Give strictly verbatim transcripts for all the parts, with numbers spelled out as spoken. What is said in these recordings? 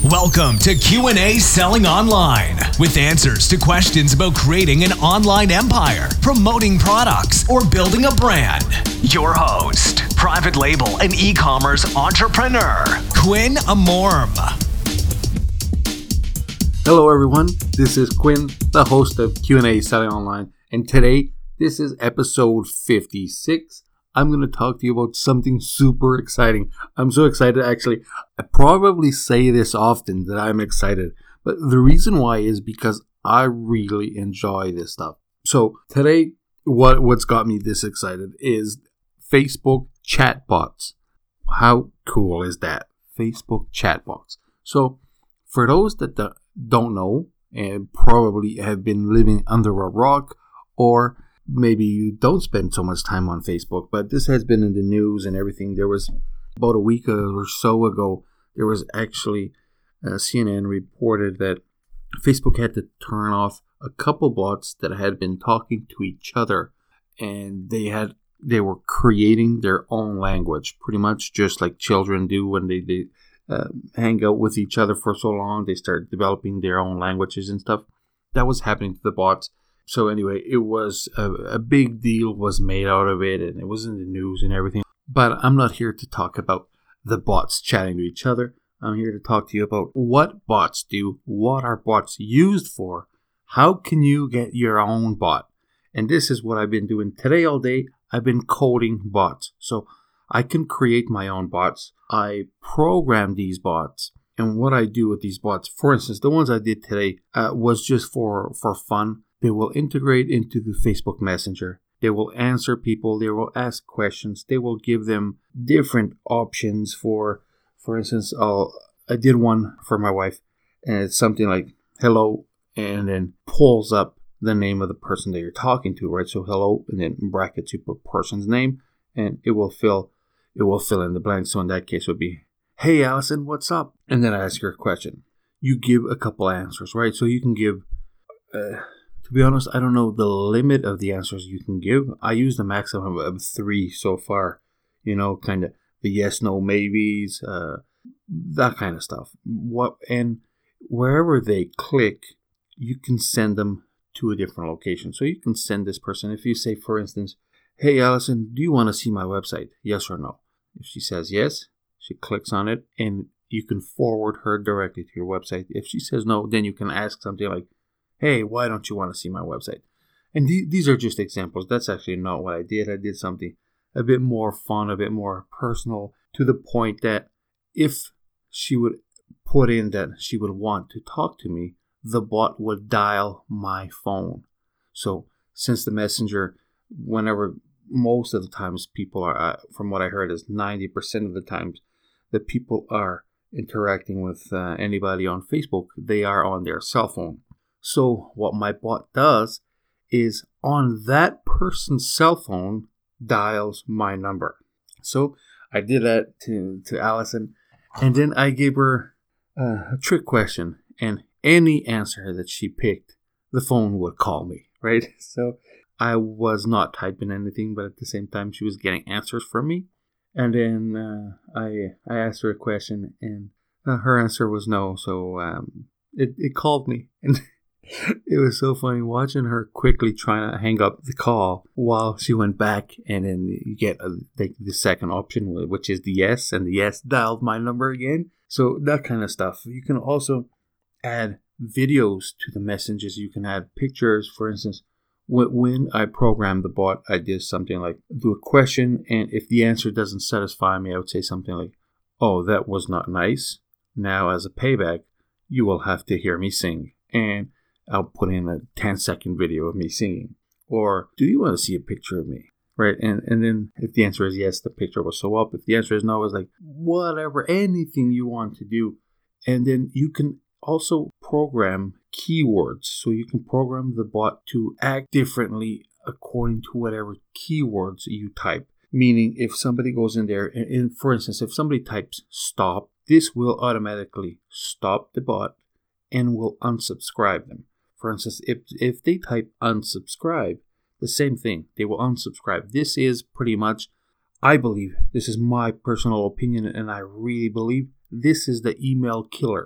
Welcome to Q and A Selling Online, with answers to questions about creating an online empire, promoting products, or building a brand. Your host, private label and e-commerce entrepreneur, Quinn Amorm. Hello everyone, this is Quinn, the host of Q and A Selling Online, and today, this is episode fifty-six. I'm going to talk to you about something super exciting. I'm so excited, actually. I probably say this often that I'm excited, but the reason why is because I really enjoy this stuff. So today, what, what's got me this excited is Facebook chatbots. How cool is that? Facebook chatbots. So for those that don't know and probably have been living under a rock, or maybe you don't spend so much time on Facebook, but this has been in the news and everything. There was about a week or so ago, there was actually uh, C N N reported that Facebook had to turn off a couple bots that had been talking to each other, and they had they were creating their own language, pretty much just like children do when they, they uh, hang out with each other for so long. They start developing their own languages and stuff. That was happening to the bots. So anyway, it was a, a big deal was made out of it, and it was in the news and everything. But I'm not here to talk about the bots chatting to each other. I'm here to talk to you about what bots do, what are bots used for, how can you get your own bot. And this is what I've been doing today all day. I've been coding bots. So I can create my own bots. I program these bots. And what I do with these bots, for instance, the ones I did today uh, was just for, for fun. They will integrate into the Facebook Messenger. They will answer people. They will ask questions. They will give them different options for, for instance, I'll, I did one for my wife, and it's something like hello, and then pulls up the name of the person that you're talking to, right? So hello, and then in brackets you put person's name, and it will fill, it will fill in the blank. So in that case, it would be, hey, Allison, what's up? And then I ask her a question. You give a couple answers, right? So you can give. Uh, To be honest, I don't know the limit of the answers you can give. I use the maximum of three so far. You know, kind of the yes, no, maybes, uh, that kind of stuff. What and wherever they click, you can send them to a different location. So you can send this person. If you say, for instance, hey, Allison, do you want to see my website? Yes or no? If she says yes, she clicks on it, and you can forward her directly to your website. If she says no, then you can ask something like, hey, why don't you want to see my website? And th- these are just examples. That's actually not what I did. I did something a bit more fun, a bit more personal, to the point that if she would put in that she would want to talk to me, the bot would dial my phone. So since the messenger, whenever, most of the times people are, uh, from what I heard, is ninety percent of the times that people are interacting with uh, anybody on Facebook, they are on their cell phone. So what my bot does is on that person's cell phone dials my number. So I did that to, to Allison, and then I gave her uh, a trick question, and any answer that she picked, the phone would call me, right? So I was not typing anything, but at the same time she was getting answers from me. And then uh, I I asked her a question, and uh, her answer was no. So um, it, it called me, and it was so funny watching her quickly trying to hang up the call while she went back, and then you get uh, the, the second option, which is the yes, and the yes dialed my number again. So that kind of stuff. You can also add videos to the messages. You can add pictures. For instance, when, when I programmed the bot, I did something like do a question, and if the answer doesn't satisfy me, I would say something like, oh, that was not nice. Now, as a payback, you will have to hear me sing. And I'll put in a ten second video of me singing. Or, do you want to see a picture of me? Right? And and then if the answer is yes, the picture will show up. If the answer is no, it's like, whatever, anything you want to do. And then you can also program keywords. So you can program the bot to act differently according to whatever keywords you type. Meaning, if somebody goes in there, and, and for instance, if somebody types stop, this will automatically stop the bot and will unsubscribe them. For instance, if if they type unsubscribe, the same thing, they will unsubscribe. This is pretty much, I believe, this is my personal opinion, and I really believe this is the email killer.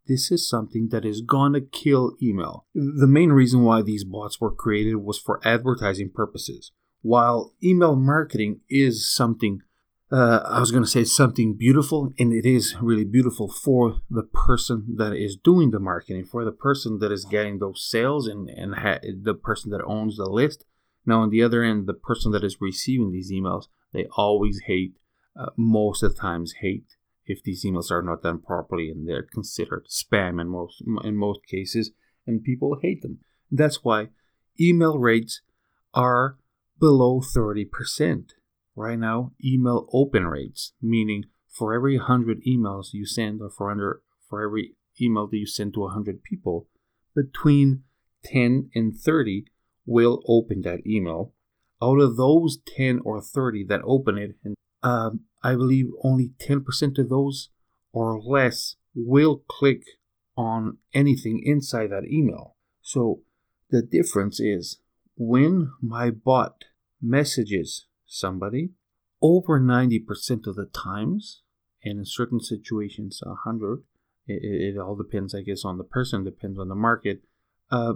This is something that is gonna kill email. The main reason why these bots were created was for advertising purposes. While email marketing is something, uh, I was gonna say something beautiful, and it is really beautiful for the person that is doing the marketing, for the person that is getting those sales, and, and ha- the person that owns the list. Now, on the other end, the person that is receiving these emails, they always hate, uh, most of the times hate if these emails are not done properly, and they're considered spam in most in most cases, and people hate them. That's why email rates are below thirty percent. Right now, email open rates, meaning for every one hundred emails you send, or for under for every email that you send to one hundred people, between ten and thirty will open that email. Out of those ten or thirty that open it, and um, I believe only ten percent of those or less will click on anything inside that email. So the difference is, when my bot messages somebody, over ninety percent of the times, and in certain situations one hundred, it, it all depends, I guess, on the person, depends on the market, uh,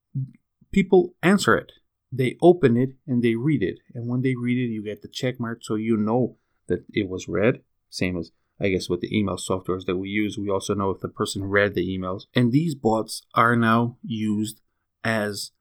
people answer it. They open it and they read it. And when they read it, you get the check mark, so you know that it was read. Same as, I guess, with the email softwares that we use. We also know if the person read the emails. And these bots are now used as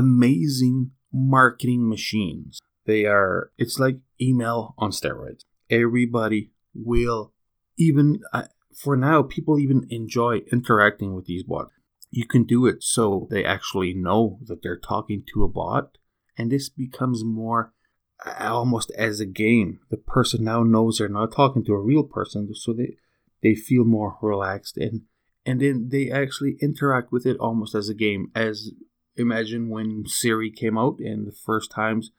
amazing marketing machines. They are, it's like email on steroids. Everybody will, even, uh, for now, people even enjoy interacting with these bots. You can do it so they actually know that they're talking to a bot, and this becomes more almost as a game. The person now knows they're not talking to a real person, so they they feel more relaxed, and and then they actually interact with it almost as a game. As imagine when Siri came out, and the first times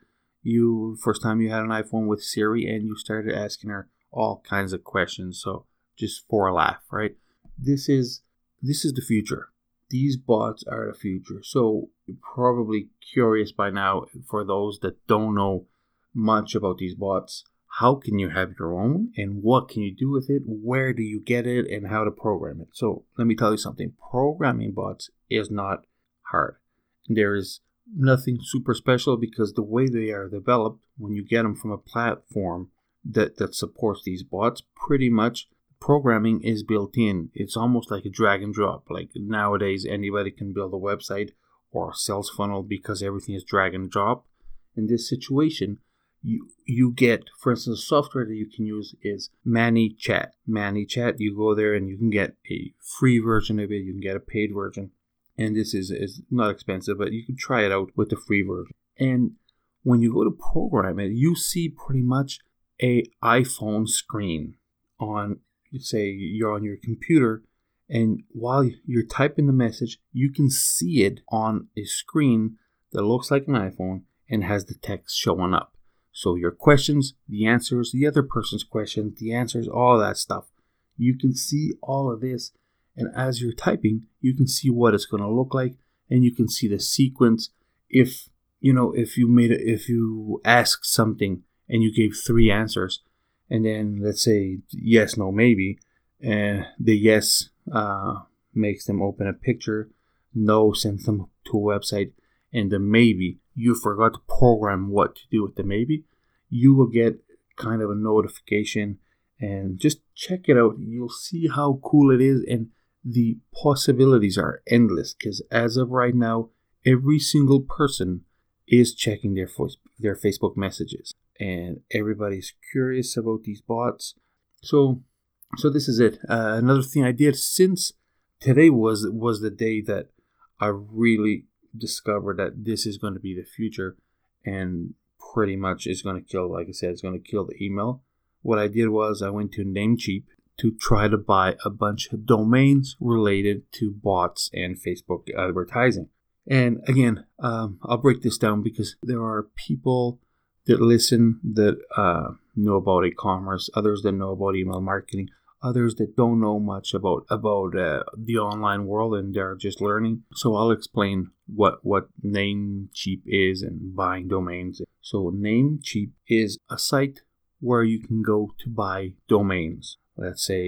you first time you had an iPhone with Siri, and you started asking her all kinds of questions, so just for a laugh, right? This is this is the future. These bots are the future. So you're probably curious by now, for those that don't know much about these bots, how can you have your own, and what can you do with it? Where do you get it, and how to program it? So let me tell you something. Programming bots is not hard. There is nothing super special, because the way they are developed, when you get them from a platform that, that supports these bots, pretty much programming is built in. It's almost like a drag and drop. Like nowadays, anybody can build a website or a sales funnel because everything is drag and drop. In this situation, you you get, for instance, software that you can use is ManyChat. ManyChat, you go there and you can get a free version of it. You can get a paid version. And this is, is not expensive, but you can try it out with the free version. And when you go to program it, you see pretty much a iPhone screen on, you say you're on your computer, and while you're typing the message, you can see it on a screen that looks like an iPhone and has the text showing up. So your questions, the answers, the other person's questions, the answers, all that stuff. You can see all of this, and as you're typing, you can see what it's going to look like, and you can see the sequence. If you know, if you made it, if you asked something and you gave three answers, and then let's say yes, no, maybe, and the yes uh, makes them open a picture, no sends them to a website, and the maybe, you forgot to program what to do with the maybe, you will get kind of a notification, and just check it out. You'll see how cool it is, and the possibilities are endless, because as of right now, every single person is checking their their Facebook messages, and everybody's curious about these bots. So, so this is it. Uh, another thing I did, since today was was the day that I really discovered that this is going to be the future, and pretty much is going to kill, like I said, it's going to kill the email. What I did was I went to Namecheap to try to buy a bunch of domains related to bots and Facebook advertising. And again, um, I'll break this down because there are people that listen that uh, know about e-commerce, others that know about email marketing, others that don't know much about about uh, the online world, and they're just learning. So I'll explain what, what Namecheap is and buying domains. So Namecheap is a site where you can go to buy domains. Let's say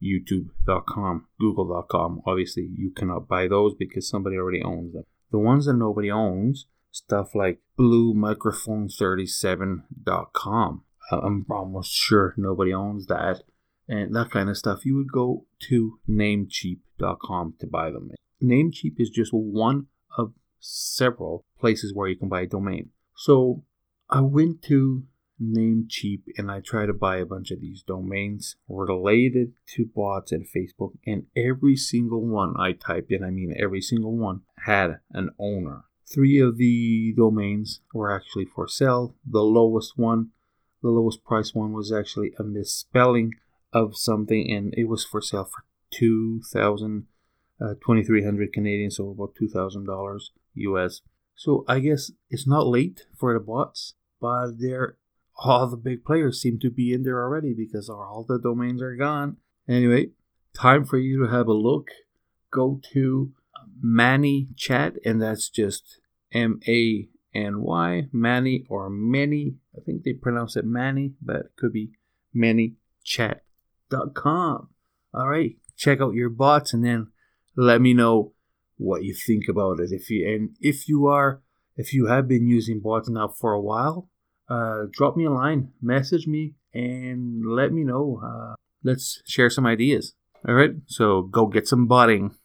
YouTube dot com, Google dot com. Obviously, you cannot buy those because somebody already owns them. The ones that nobody owns, stuff like blue microphone thirty-seven dot com. I'm almost sure nobody owns that. And that kind of stuff. You would go to namecheap dot com to buy them. Namecheap is just one of several places where you can buy a domain. So I went to Namecheap and I tried to buy a bunch of these domains related to bots and Facebook, and every single one I typed in, I mean every single one, had an owner. Three of the domains were actually for sale. The lowest one, the lowest price one was actually a misspelling of something, and it was for sale for two thousand, uh, twenty-three hundred Canadian, so about two thousand dollars U S. So I guess it's not late for the bots, but they're all the big players seem to be in there already because all the domains are gone. Anyway, time for you to have a look. Go to ManyChat, and that's just M A N Y, Many or Many. I think they pronounce it Many, but it could be ManyChat dot com. All right, check out your bots and then let me know what you think about it. If you and if you are if you have been using bots now for a while, uh, drop me a line, message me, and let me know. Uh, let's share some ideas. All right, so go get some botting.